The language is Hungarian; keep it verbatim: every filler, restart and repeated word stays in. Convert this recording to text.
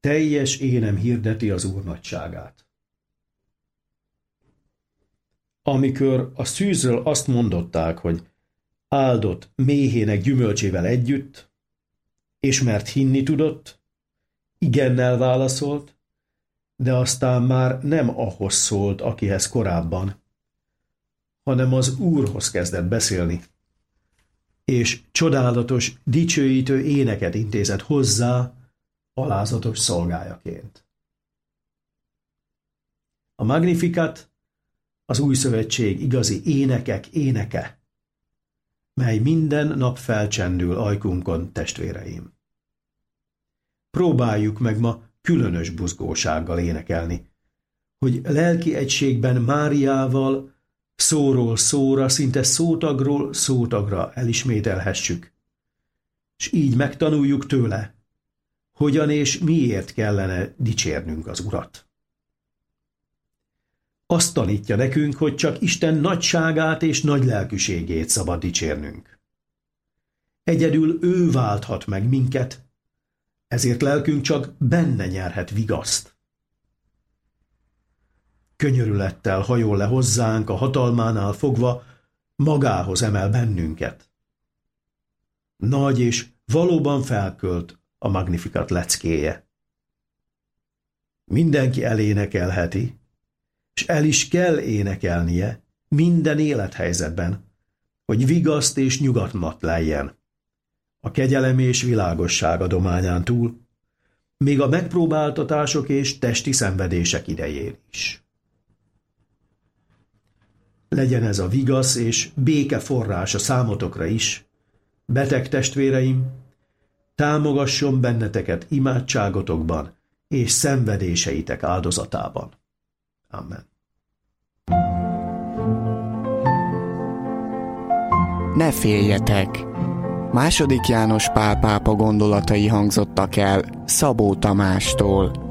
Teljes énem hirdeti az Úr nagyságát. Amikor a szűzről azt mondották, hogy áldott méhének gyümölcsével együtt, és mert hinni tudott, igennel válaszolt, de aztán már nem ahhoz szólt, akihez korábban, hanem az Úrhoz kezdett beszélni, és csodálatos, dicsőítő éneket intézett hozzá alázatos szolgájaként. A Magnificat az új szövetség igazi énekek éneke, mely minden nap felcsendül ajkunkon, testvéreim. Próbáljuk meg ma különös buzgósággal énekelni, hogy lelki egységben Máriával szóról szóra, szinte szótagról szótagra elismételhessük, és így megtanuljuk tőle, hogyan és miért kellene dicsérnünk az Urat. Azt tanítja nekünk, hogy csak Isten nagyságát és nagy lelkűségét szabad dicsérnünk. Egyedül ő válthat meg minket, ezért lelkünk csak benne nyerhet vigaszt. Könyörülettel hajol le hozzánk, a hatalmánál fogva magához emel bennünket. Nagy és valóban felkölt a Magnificat leckéje. Mindenki elénekelheti, és el is kell énekelnie minden élethelyzetben, hogy vigaszt és nyugatmat lejjen. A kegyelem és világosság adományán túl, még a megpróbáltatások és testi szenvedések idején is. Legyen ez a vigasz és béke forrása számotokra is, beteg testvéreim, támogasson benneteket imádságotokban és szenvedéseitek áldozatában. Amen. Ne féljetek! Második János Pál pápa gondolatai hangzottak el Szabó Tamástól.